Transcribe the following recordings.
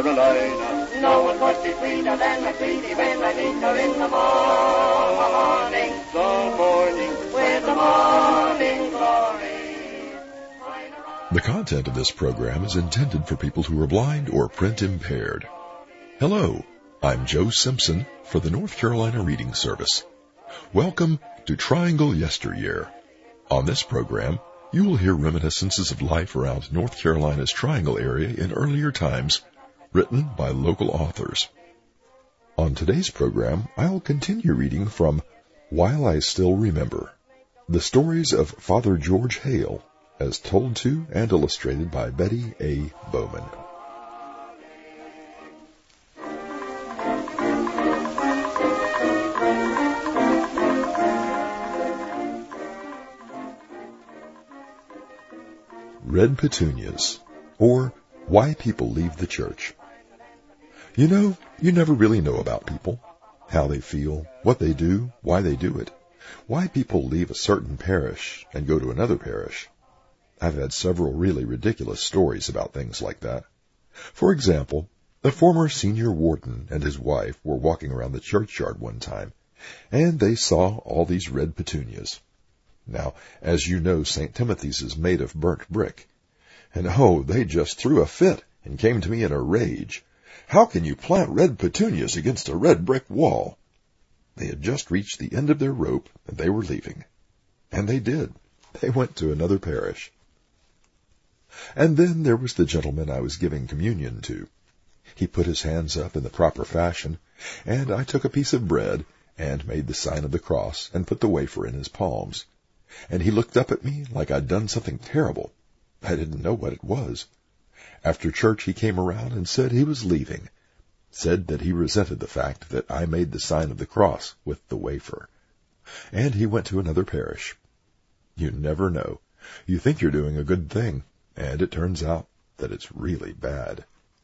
Carolina. No one could be sweeter than McCready when I meet her in the morning. The morning, with the morning glory. The content of this program is intended for people who are blind or print impaired. Hello, I'm Joe Simpson for the North Carolina Reading Service. Welcome to Triangle Yesteryear. On this program, you will hear reminiscences of life around North Carolina's Triangle area in earlier times, written by local authors. On today's program, I'll continue reading from While I Still Remember, the stories of Father George Hale, as told to and illustrated by Betty A. Bowman. Red Petunias, or Why People Leave the Church. You know, you never really know about people, how they feel, what they do, why they do it, why people leave a certain parish and go to another parish. I've had several really ridiculous stories about things like that. For example, a former senior warden and his wife were walking around the churchyard one time, and they saw all these red petunias. Now, as you know, St. Timothy's is made of burnt brick. And they just threw a fit and came to me in a rage. How can you plant red petunias against a red brick wall? They had just reached the end of their rope, and they were leaving. And they did. They went to another parish. And then there was the gentleman I was giving communion to. He put his hands up in the proper fashion, and I took a piece of bread and made the sign of the cross and put the wafer in his palms. And he looked up at me like I'd done something terrible. I didn't know what it was. After church he came around and said he was leaving, said that he resented the fact that I made the sign of the cross with the wafer. And he went to another parish. You never know. You think you're doing a good thing, and it turns out that it's really bad.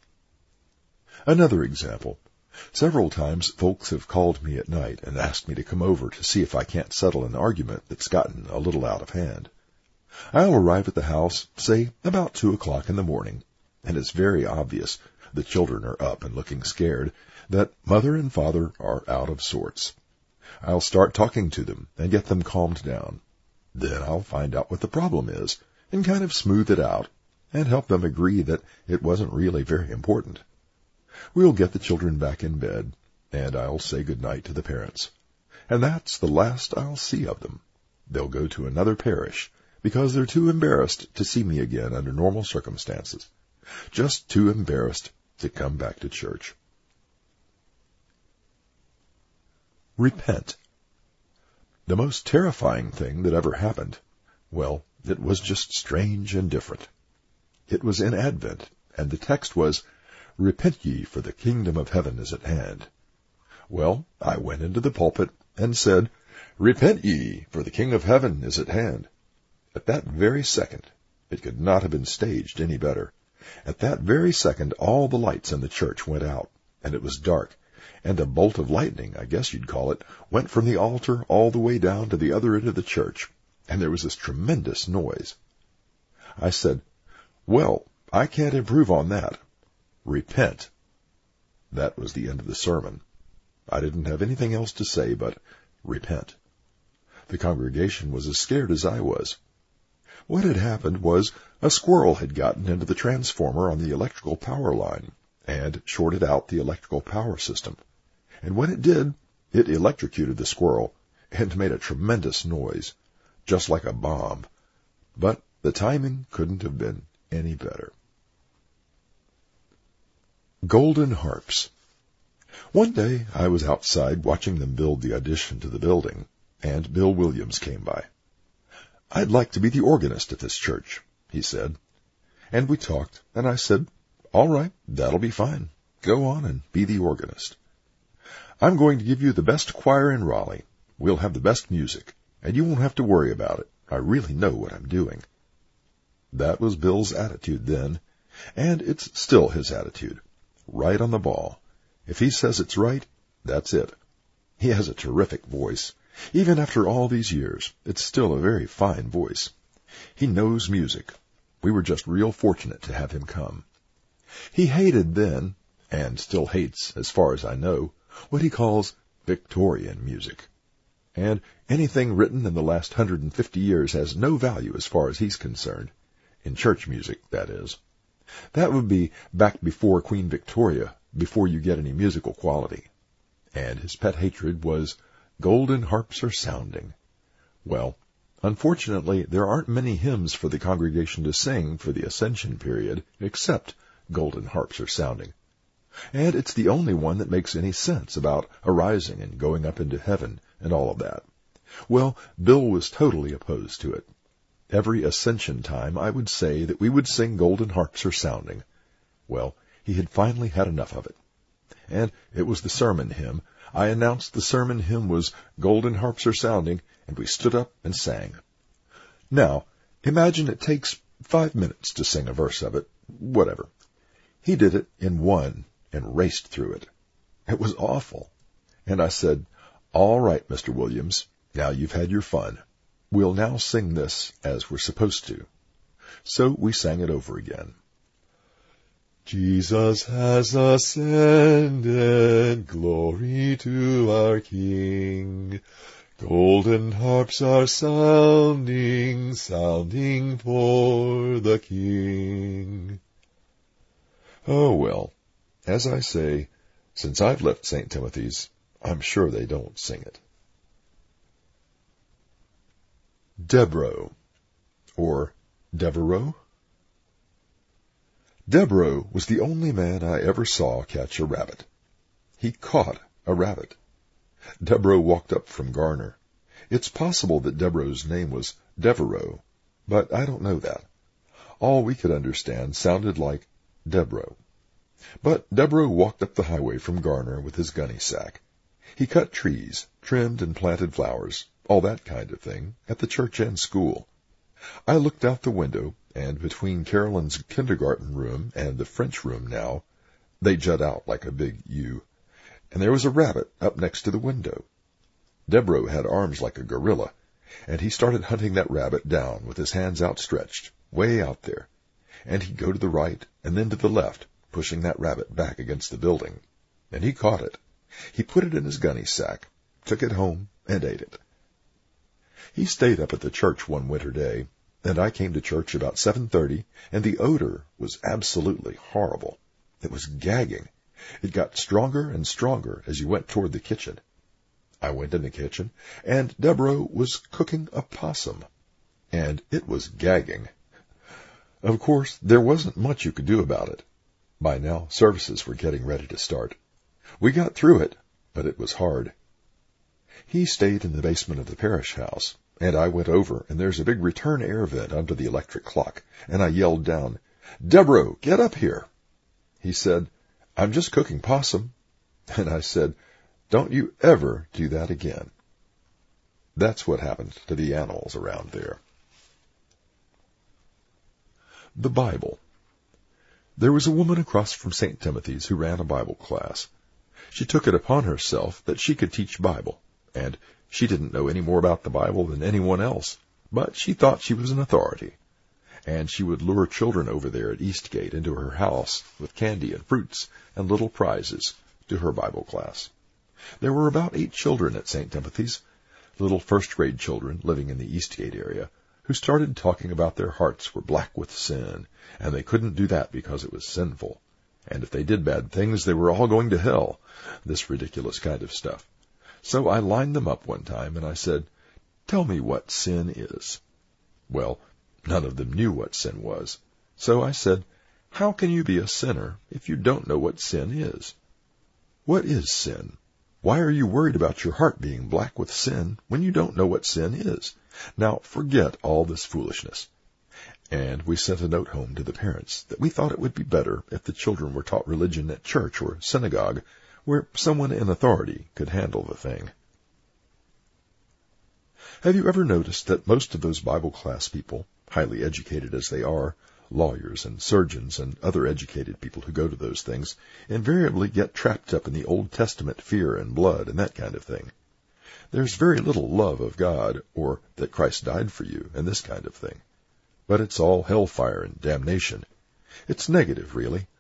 Another example. Several times folks have called me at night and asked me to come over to see if I can't settle an argument that's gotten a little out of hand. I'll arrive at the house, say, about 2 o'clock in the morning, and it's very obvious, the children are up and looking scared, that mother and father are out of sorts. I'll start talking to them and get them calmed down. Then I'll find out what the problem is and kind of smooth it out and help them agree that it wasn't really very important. We'll get the children back in bed, and I'll say good night to the parents. And that's the last I'll see of them. They'll go to another parish, because they're too embarrassed to see me again under normal circumstances. Just too embarrassed to come back to church. Repent. The most terrifying thing that ever happened, well, it was just strange and different. It was in Advent, and the text was, Repent ye, for the kingdom of heaven is at hand. Well, I went into the pulpit and said, Repent ye, for the kingdom of heaven is at hand. At that very second, it could not have been staged any better. At that very second, all the lights in the church went out, and it was dark, and a bolt of lightning, I guess you'd call it, went from the altar all the way down to the other end of the church, and there was this tremendous noise. I said, Well, I can't improve on that. Repent. That was the end of the sermon. I didn't have anything else to say but repent. The congregation was as scared as I was. What had happened was a squirrel had gotten into the transformer on the electrical power line and shorted out the electrical power system. And when it did, it electrocuted the squirrel and made a tremendous noise, just like a bomb. But the timing couldn't have been any better. Golden harps. One day I was outside watching them build the addition to the building, and Bill Williams came by. I'd like to be the organist at this church, he said. And we talked, and I said, All right, that'll be fine. Go on and be the organist. I'm going to give you the best choir in Raleigh. We'll have the best music, and you won't have to worry about it. I really know what I'm doing. That was Bill's attitude then, and it's still his attitude. Right on the ball. If he says it's right, that's it. He has a terrific voice. Even after all these years, it's still a very fine voice. He knows music. We were just real fortunate to have him come. He hated then, and still hates, as far as I know, what he calls Victorian music. And anything written in the last 150 years has no value as far as he's concerned. In church music, that is. That would be back before Queen Victoria, before you get any musical quality. And his pet hatred was golden harps are sounding. Well, unfortunately, there aren't many hymns for the congregation to sing for the Ascension period, except golden harps are sounding. And it's the only one that makes any sense about arising and going up into heaven and all of that. Well, Bill was totally opposed to it. Every Ascension time I would say that we would sing golden harps are sounding. Well, he had finally had enough of it. And it was the sermon hymn. I announced the sermon hymn was Golden Harps Are Sounding, and we stood up and sang. Now, imagine it takes 5 minutes to sing a verse of it, whatever. He did it in one and raced through it. It was awful. And I said, "All right, Mr. Williams, now you've had your fun. We'll now sing this as we're supposed to." So we sang it over again. Jesus has ascended, glory to our King. Golden harps are sounding, sounding for the King. Oh, well, as I say, since I've left St. Timothy's, I'm sure they don't sing it. Devereux, or Devereux. Devereux was the only man I ever saw catch a rabbit. He caught a rabbit. Devereux walked up from Garner. It's possible that Devereux's name was Devereux, but I don't know that. All we could understand sounded like Devereux. But Devereux walked up the highway from Garner with his gunny sack. He cut trees, trimmed and planted flowers, all that kind of thing, at the church and school. I looked out the window, and between Carolyn's kindergarten room and the French room now, they jut out like a big U, and there was a rabbit up next to the window. Devereux had arms like a gorilla, and he started hunting that rabbit down with his hands outstretched, way out there, and he'd go to the right and then to the left, pushing that rabbit back against the building. And he caught it. He put it in his gunny sack, took it home, and ate it. He stayed up at the church one winter day, and I came to church about 7:30, and the odor was absolutely horrible. It was gagging. It got stronger and stronger as you went toward the kitchen. I went in the kitchen, and Devereux was cooking a possum, and it was gagging. Of course, there wasn't much you could do about it. By now, services were getting ready to start. We got through it, but it was hard. He stayed in the basement of the parish house, and I went over, and there's a big return air vent under the electric clock, and I yelled down, "Devereux, get up here!" He said, "I'm just cooking possum." And I said, "Don't you ever do that again." That's what happened to the animals around there. The Bible. There was a woman across from St. Timothy's who ran a Bible class. She took it upon herself that she could teach Bible, and she didn't know any more about the Bible than anyone else, but she thought she was an authority. And she would lure children over there at Eastgate into her house with candy and fruits and little prizes to her Bible class. There were about 8 children at St. Timothy's, little first-grade children living in the Eastgate area, who started talking about their hearts were black with sin, and they couldn't do that because it was sinful. And if they did bad things, they were all going to hell. This ridiculous kind of stuff. So I lined them up one time, and I said, "Tell me what sin is." Well, none of them knew what sin was. So I said, "How can you be a sinner if you don't know what sin is? What is sin? Why are you worried about your heart being black with sin when you don't know what sin is? Now forget all this foolishness." And we sent a note home to the parents that we thought it would be better if the children were taught religion at church or synagogue, where someone in authority could handle the thing. Have you ever noticed that most of those Bible class people, highly educated as they are, lawyers and surgeons and other educated people who go to those things, invariably get trapped up in the Old Testament fear and blood and that kind of thing? There's very little love of God or that Christ died for you and this kind of thing. But it's all hellfire and damnation. It's negative, really.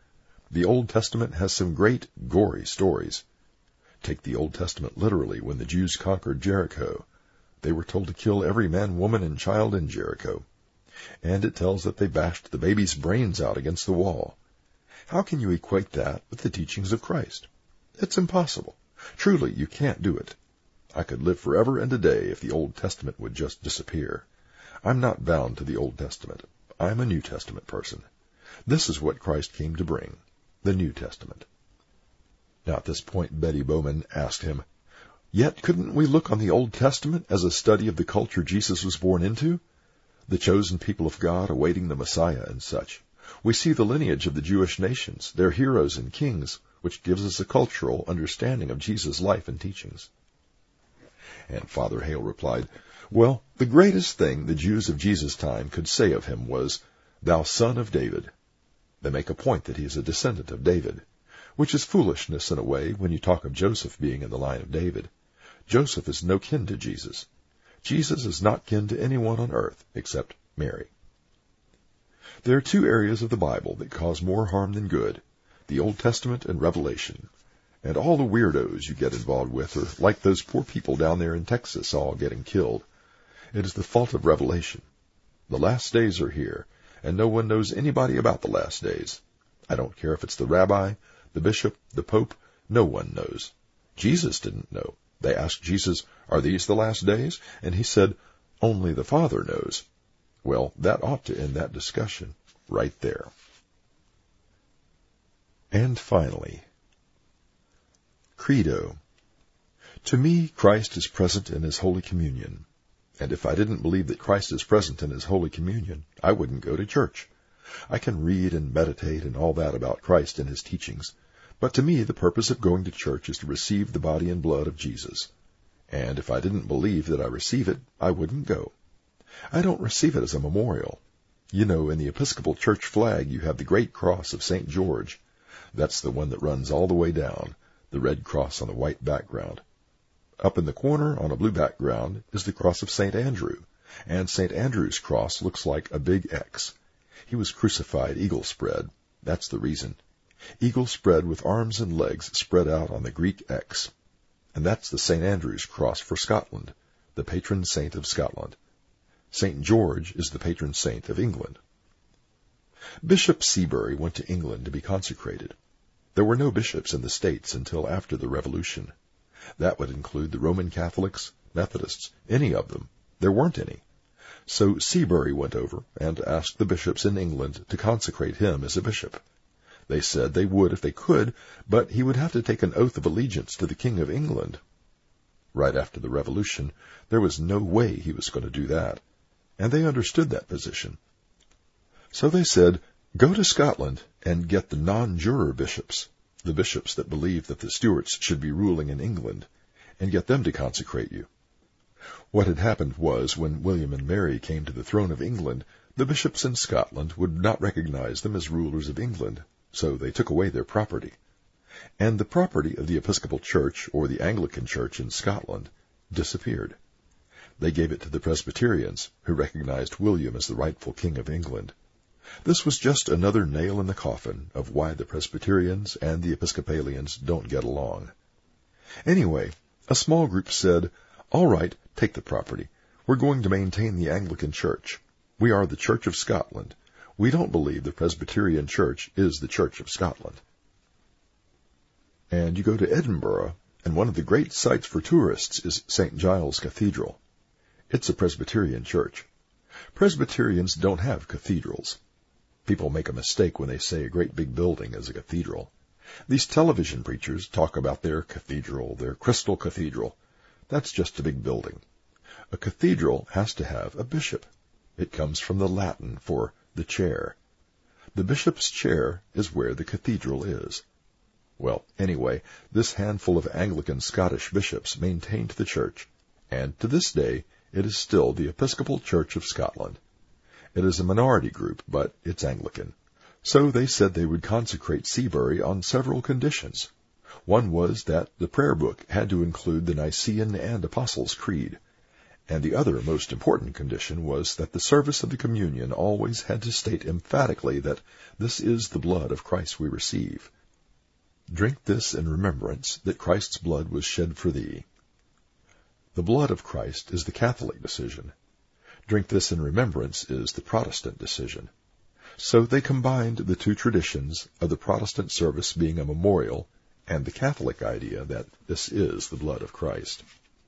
The Old Testament has some great, gory stories. Take the Old Testament literally. When the Jews conquered Jericho, they were told to kill every man, woman, and child in Jericho. And it tells that they bashed the baby's brains out against the wall. How can you equate that with the teachings of Christ? It's impossible. Truly, you can't do it. I could live forever and a day if the Old Testament would just disappear. I'm not bound to the Old Testament. I'm a New Testament person. This is what Christ came to bring, the New Testament. Now at this point, Betty Bowman asked him, "Yet couldn't we look on the Old Testament as a study of the culture Jesus was born into? The chosen people of God awaiting the Messiah and such. We see the lineage of the Jewish nations, their heroes and kings, which gives us a cultural understanding of Jesus' life and teachings." And Father Hale replied, "Well, the greatest thing the Jews of Jesus' time could say of him was, 'Thou son of David.' They make a point that he is a descendant of David, which is foolishness in a way when you talk of Joseph being in the line of David. Joseph is no kin to Jesus. Jesus is not kin to anyone on earth except Mary." There are two areas of the Bible that cause more harm than good, the Old Testament and Revelation. And all the weirdos you get involved with are like those poor people down there in Texas all getting killed. It is the fault of Revelation. The last days are here, and no one knows anybody about the last days. I don't care if it's the rabbi, the bishop, the pope, no one knows. Jesus didn't know. They asked Jesus, "Are these the last days?" And he said, "Only the Father knows." Well, that ought to end that discussion right there. And finally, Credo. To me, Christ is present in His Holy Communion. And if I didn't believe that Christ is present in His Holy Communion, I wouldn't go to church. I can read and meditate and all that about Christ and His teachings, but to me the purpose of going to church is to receive the body and blood of Jesus. And if I didn't believe that I receive it, I wouldn't go. I don't receive it as a memorial. You know, in the Episcopal Church flag you have the great cross of St. George. That's the one that runs all the way down, the red cross on the white background. Up in the corner on a blue background is the cross of St. Andrew, and St. Andrew's cross looks like a big X. He was crucified eagle spread. That's the reason. Eagle spread with arms and legs spread out on the Greek X. And that's the St. Andrew's cross for Scotland, the patron saint of Scotland. St. George is the patron saint of England. Bishop Seabury went to England to be consecrated. There were no bishops in the States until after the Revolution. That would include the Roman Catholics, Methodists, any of them. There weren't any. So Seabury went over and asked the bishops in England to consecrate him as a bishop. They said they would if they could, but he would have to take an oath of allegiance to the King of England. Right after the Revolution, there was no way he was going to do that, and they understood that position. So they said, "Go to Scotland and get the non-juror bishops, the bishops that believe that the Stuarts should be ruling in England, and get them to consecrate you." What had happened was, when William and Mary came to the throne of England, the bishops in Scotland would not recognize them as rulers of England, so they took away their property. And the property of the Episcopal Church, or the Anglican Church in Scotland, disappeared. They gave it to the Presbyterians, who recognized William as the rightful king of England. This was just another nail in the coffin of why the Presbyterians and the Episcopalians don't get along. Anyway, a small group said, "All right, take the property. We're going to maintain the Anglican Church. We are the Church of Scotland. We don't believe the Presbyterian Church is the Church of Scotland." And you go to Edinburgh, and one of the great sights for tourists is St. Giles Cathedral. It's a Presbyterian church. Presbyterians don't have cathedrals. People make a mistake when they say a great big building is a cathedral. These television preachers talk about their cathedral, their crystal cathedral. That's just a big building. A cathedral has to have a bishop. It comes from the Latin for the chair. The bishop's chair is where the cathedral is. Well, anyway, this handful of Anglican Scottish bishops maintained the church, and to this day it is still the Episcopal Church of Scotland. It is a minority group, but it's Anglican. So they said they would consecrate Seabury on several conditions. One was that the prayer book had to include the Nicene and Apostles' Creed, And the other most important condition was that the service of the communion always had to state emphatically that this is the blood of Christ we receive. Drink this in remembrance that Christ's blood was shed for thee. The blood of Christ is the Catholic decision. Drink this in remembrance is the Protestant decision. So they combined the two traditions of the Protestant service being a memorial and the Catholic idea that this is the blood of Christ.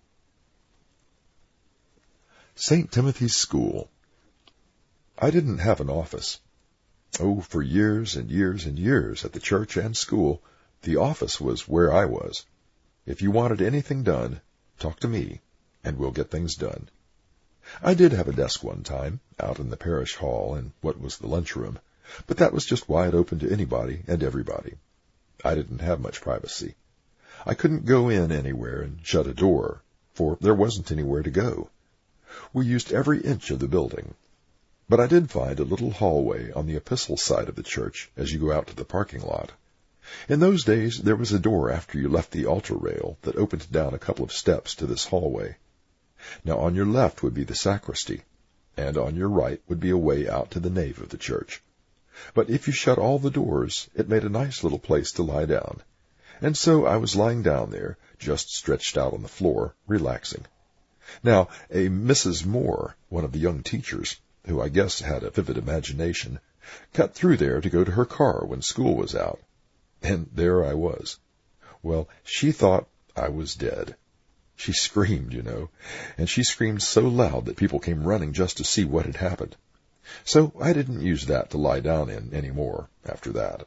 St. Timothy's School. I didn't have an office. Oh, for years and years and years at the church and school, the office was where I was. If you wanted anything done, talk to me, and we'll get things done. I did have a desk one time, out in the parish hall in what was the lunchroom, but that was just wide open to anybody and everybody. I didn't have much privacy. I couldn't go in anywhere and shut a door, for there wasn't anywhere to go. We used every inch of the building. But I did find a little hallway on the epistle side of the church as you go out to the parking lot. In those days, there was a door after you left the altar rail that opened down a couple of steps to this hallway. Now on your left would be the sacristy, and on your right would be a way out to the nave of the church. But if you shut all the doors, it made a nice little place to lie down. And so I was lying down there, just stretched out on the floor, relaxing. Now, a Mrs. Moore, one of the young teachers, who I guess had a vivid imagination, cut through there to go to her car when school was out. And there I was. Well, she thought I was dead. She screamed, and she screamed so loud that people came running just to see what had happened. So I didn't use that to lie down in any more after that.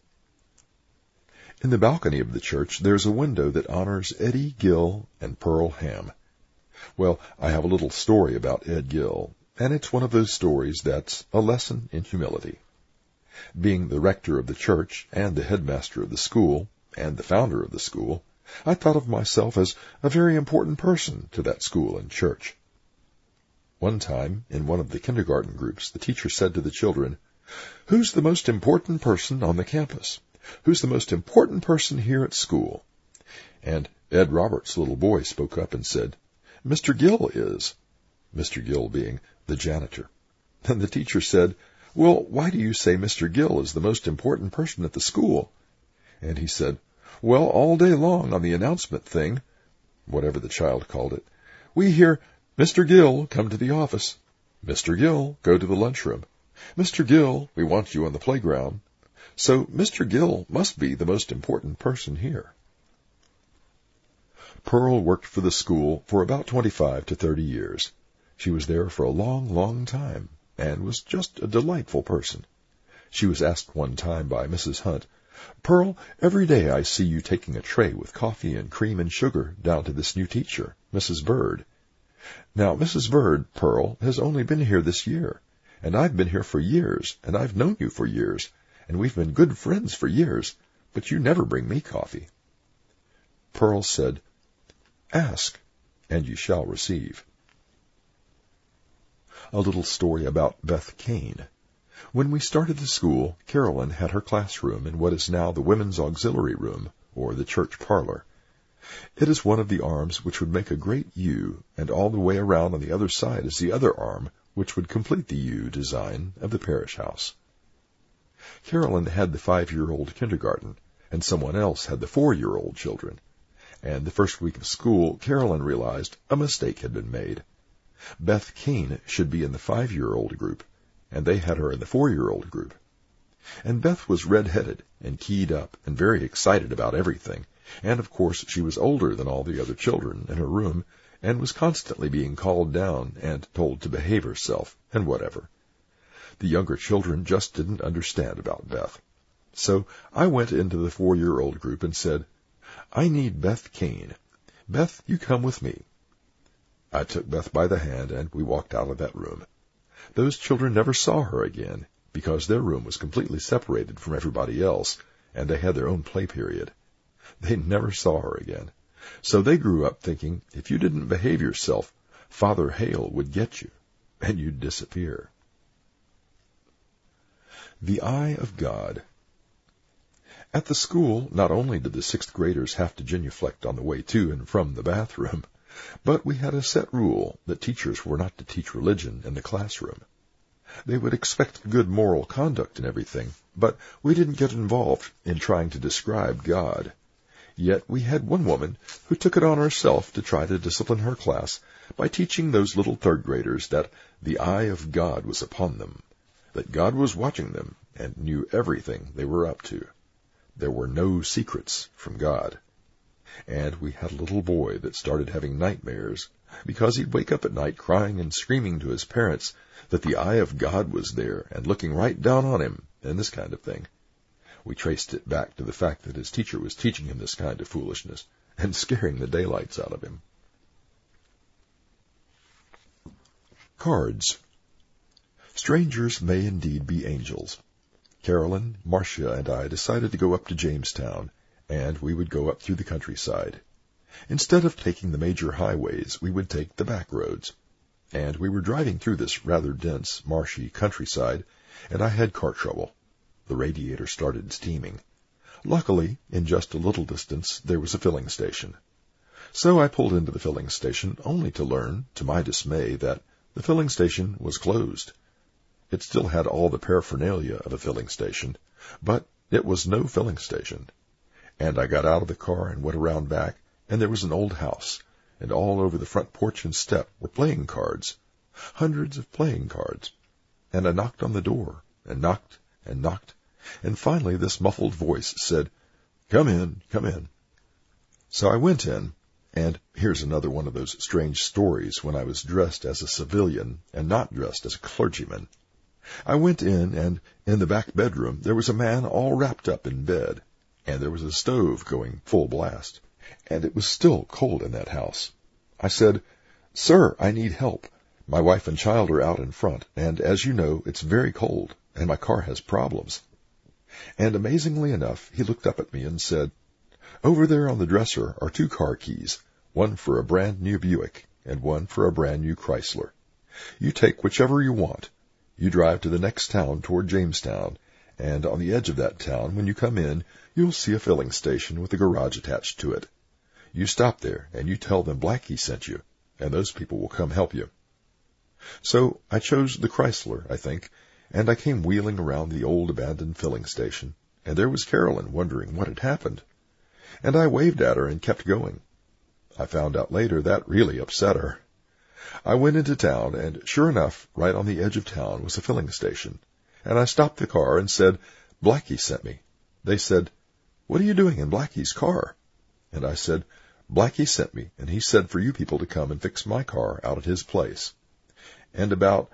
In the balcony of the church, there's a window that honors Eddie Gill and Pearl Ham. Well, I have a little story about Ed Gill, and it's one of those stories that's a lesson in humility. Being the rector of the church and the headmaster of the school and the founder of the school, I thought of myself as a very important person to that school and church. One time, in one of the kindergarten groups, the teacher said to the children, "Who's the most important person on the campus? Who's the most important person here at school?" And Ed Roberts' little boy spoke up and said, "Mr. Gill is," Mr. Gill being the janitor. And the teacher said, "Well, why do you say Mr. Gill is the most important person at the school?" And he said, "Well, all day long on the announcement thing," whatever the child called it, "we hear, 'Mr. Gill, come to the office. Mr. Gill, go to the lunchroom. Mr. Gill, we want you on the playground.' So Mr. Gill must be the most important person here." Pearl worked for the school for about 25 to 30 years. She was there for a long, long time, and was just a delightful person. She was asked one time by Mrs. Hunt, "Pearl, every day I see you taking a tray with coffee and cream and sugar down to this new teacher, Mrs. Bird. Now, Mrs. Bird, Pearl, has only been here this year, and I've been here for years, and I've known you for years, and we've been good friends for years, but you never bring me coffee." Pearl said, "Ask, and you shall receive." A little story about Beth Kane. When we started the school, Carolyn had her classroom in what is now the Women's Auxiliary Room, or the church parlor. It is one of the arms which would make a great U, and all the way around on the other side is the other arm which would complete the U design of the parish house. Carolyn had the 5-year-old kindergarten, and someone else had the 4-year-old children. And the first week of school, Carolyn realized a mistake had been made. Beth Kane should be in the 5-year-old group, and they had her in the 4-year-old group. And Beth was red-headed and keyed up and very excited about everything, and of course she was older than all the other children in her room, and was constantly being called down and told to behave herself, and whatever. The younger children just didn't understand about Beth. So I went into the 4-year-old group and said, "I need Beth Kane. Beth, you come with me." I took Beth by the hand, and we walked out of that room. Those children never saw her again, because their room was completely separated from everybody else, and they had their own play period. They never saw her again. So they grew up thinking if you didn't behave yourself, Father Hale would get you, and you'd disappear. The Eye of God. At the school, not only did the 6th graders have to genuflect on the way to and from the bathroom, But we had a set rule that teachers were not to teach religion in the classroom. They would expect good moral conduct and everything, but we didn't get involved in trying to describe God. Yet we had one woman who took it on herself to try to discipline her class by teaching those little third graders that the eye of God was upon them, that God was watching them and knew everything they were up to. There were no secrets from God. And we had a little boy that started having nightmares because he'd wake up at night crying and screaming to his parents that the eye of God was there and looking right down on him and this kind of thing. We traced it back to the fact that his teacher was teaching him this kind of foolishness and scaring the daylights out of him. Cards. Strangers may indeed be angels. Carolyn, Marcia, and I decided to go up to Jamestown, and we would go up through the countryside. Instead of taking the major highways, we would take the back roads. And we were driving through this rather dense, marshy countryside, and I had car trouble. The radiator started steaming. Luckily, in just a little distance, there was a filling station. So I pulled into the filling station, only to learn, to my dismay, that the filling station was closed. It still had all the paraphernalia of a filling station, but it was no filling station. And I got out of the car and went around back, and there was an old house, and all over the front porch and step were playing cards, hundreds of playing cards. And I knocked on the door, and knocked, and finally this muffled voice said, "Come in, come in." So I went in, and here's another one of those strange stories when I was dressed as a civilian and not dressed as a clergyman. I went in, and in the back bedroom there was a man all wrapped up in bed, and there was a stove going full blast, and it was still cold in that house. I said, "Sir, I need help. My wife and child are out in front, and as you know, it's very cold, and my car has problems." And amazingly enough, he looked up at me and said, "Over there on the dresser are 2 car keys, one for a brand new Buick and one for a brand new Chrysler. You take whichever you want. You drive to the next town toward Jamestown, and on the edge of that town, when you come in, you'll see a filling station with a garage attached to it. You stop there, and you tell them Blackie sent you, and those people will come help you." So I chose the Chrysler, I think, and I came wheeling around the old abandoned filling station, and there was Carolyn wondering what had happened. And I waved at her and kept going. I found out later that really upset her. I went into town, and sure enough, right on the edge of town was a filling station, and I stopped the car and said, "Blackie sent me." They said, "What are you doing in Blackie's car?" And I said, "Blackie sent me, and he said for you people to come and fix my car out at his place." And about,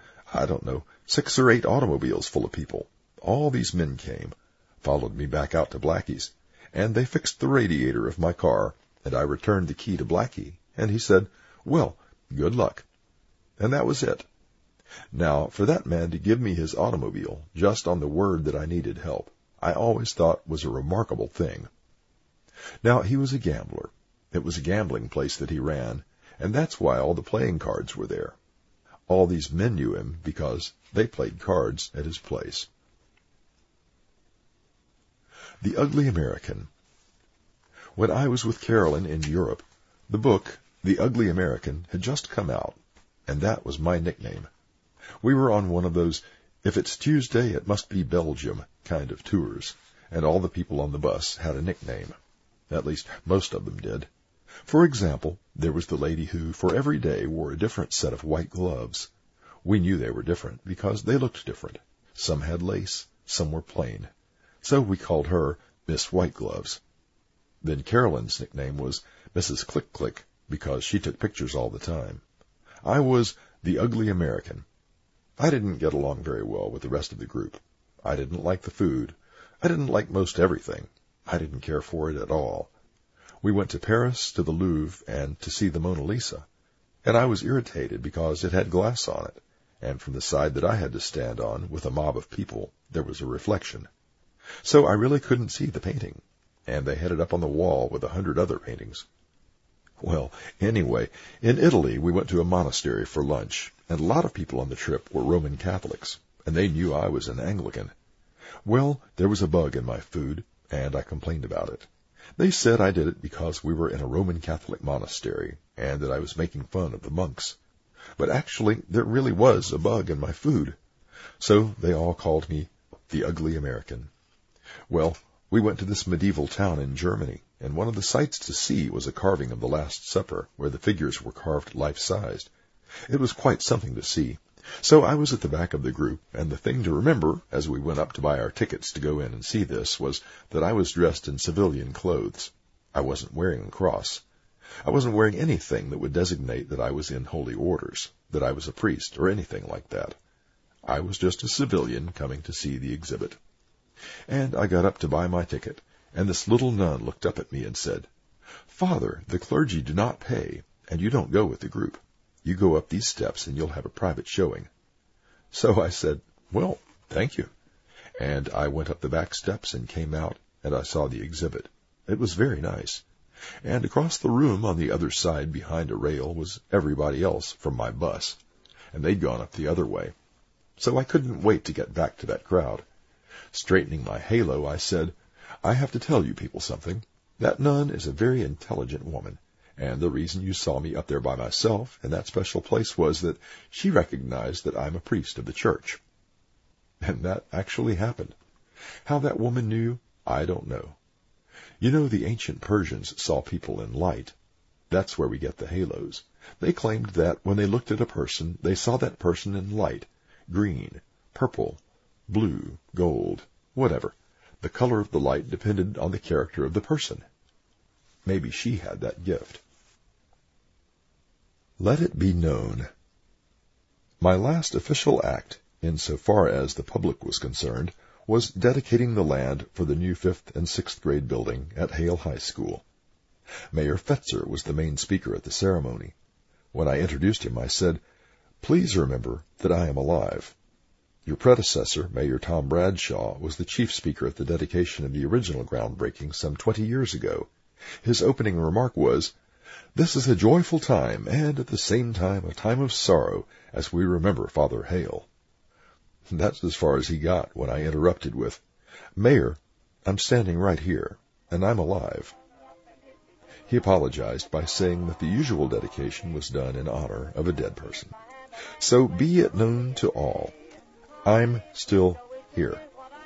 6 or 8 automobiles full of people, all these men came, followed me back out to Blackie's, and they fixed the radiator of my car, and I returned the key to Blackie, and he said, "Well, good luck." And that was it. Now, for that man to give me his automobile just on the word that I needed help, I always thought was a remarkable thing. Now, he was a gambler. It was a gambling place that he ran, and that's why all the playing cards were there. All these men knew him because they played cards at his place. The Ugly American. When I was with Carolyn in Europe, the book, The Ugly American, had just come out, and that was my nickname. We were on one of those, if it's Tuesday, it must be Belgium kind of tours, and all the people on the bus had a nickname. At least most of them did. For example, there was the lady who, for every day, wore a different set of white gloves. We knew they were different because they looked different. Some had lace, some were plain. So we called her Miss White Gloves. Then Carolyn's nickname was Mrs. Click Click because she took pictures all the time. I was the Ugly American. I didn't get along very well with the rest of the group. I didn't like the food. I didn't like most everything. I didn't care for it at all. We went to Paris, to the Louvre, and to see the Mona Lisa, and I was irritated because it had glass on it, and from the side that I had to stand on with a mob of people, there was a reflection. So I really couldn't see the painting, and they had it up on the wall with 100 other paintings. Well, anyway, in Italy we went to a monastery for lunch, and a lot of people on the trip were Roman Catholics, and they knew I was an Anglican. Well, there was a bug in my food, and I complained about it. They said I did it because we were in a Roman Catholic monastery and that I was making fun of the monks. But actually, there really was a bug in my food. So they all called me the Ugly American. Well, we went to this medieval town in Germany, and one of the sights to see was a carving of the Last Supper, where the figures were carved life-sized. It was quite something to see. So I was at the back of the group, and the thing to remember as we went up to buy our tickets to go in and see this was that I was dressed in civilian clothes. I wasn't wearing a cross. I wasn't wearing anything that would designate that I was in holy orders, that I was a priest, or anything like that. I was just a civilian coming to see the exhibit. And I got up to buy my ticket, and this little nun looked up at me and said, "Father, the clergy do not pay, and you don't go with the group. You go up these steps and you'll have a private showing." So I said, "Well, thank you." And I went up the back steps and came out, and I saw the exhibit. It was very nice. And across the room on the other side behind a rail was everybody else from my bus, and they'd gone up the other way. So I couldn't wait to get back to that crowd. Straightening my halo, I said, "I have to tell you people something. That nun is a very intelligent woman, and the reason you saw me up there by myself in that special place was that she recognized that I'm a priest of the church." And that actually happened. How that woman knew, I don't know. You know, the ancient Persians saw people in light. That's where we get the halos. They claimed that when they looked at a person, they saw that person in light, green, purple, blue, gold, whatever. The color of the light depended on the character of the person. Maybe she had that gift. Let it be known. My last official act, insofar as the public was concerned, was dedicating the land for the new 5th and 6th grade building at Hale High School. Mayor Fetzer was the main speaker at the ceremony. When I introduced him, I said, "Please remember that I am alive. Your predecessor, Mayor Tom Bradshaw, was the chief speaker at the dedication of the original groundbreaking some 20 years ago. His opening remark was, 'This is a joyful time, and at the same time a time of sorrow, as we remember Father Hale.' That's as far as he got when I interrupted with, 'Mayor, I'm standing right here, and I'm alive.' He apologized by saying that the usual dedication was done in honor of a dead person. So be it known to all, I'm still here."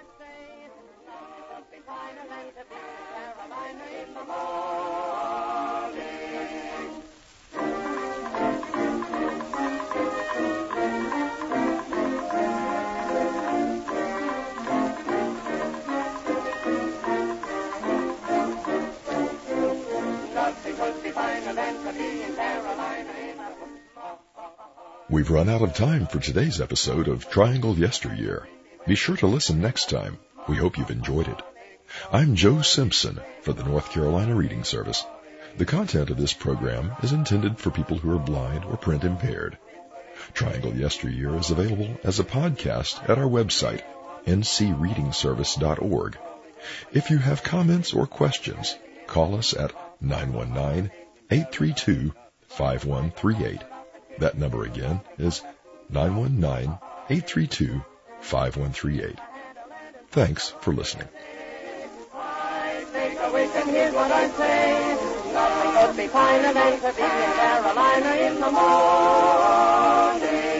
We've run out of time for today's episode of Triangle Yesteryear. Be sure to listen next time. We hope you've enjoyed it. I'm Joe Simpson for the North Carolina Reading Service. The content of this program is intended for people who are blind or print impaired. Triangle Yesteryear is available as a podcast at our website, ncreadingservice.org. If you have comments or questions, call us at 919-832-5138. That number again is 919-832-5138. Thanks for listening. Take a wish and here's what I say. Nothing could be finer than to be in Carolina in the morning.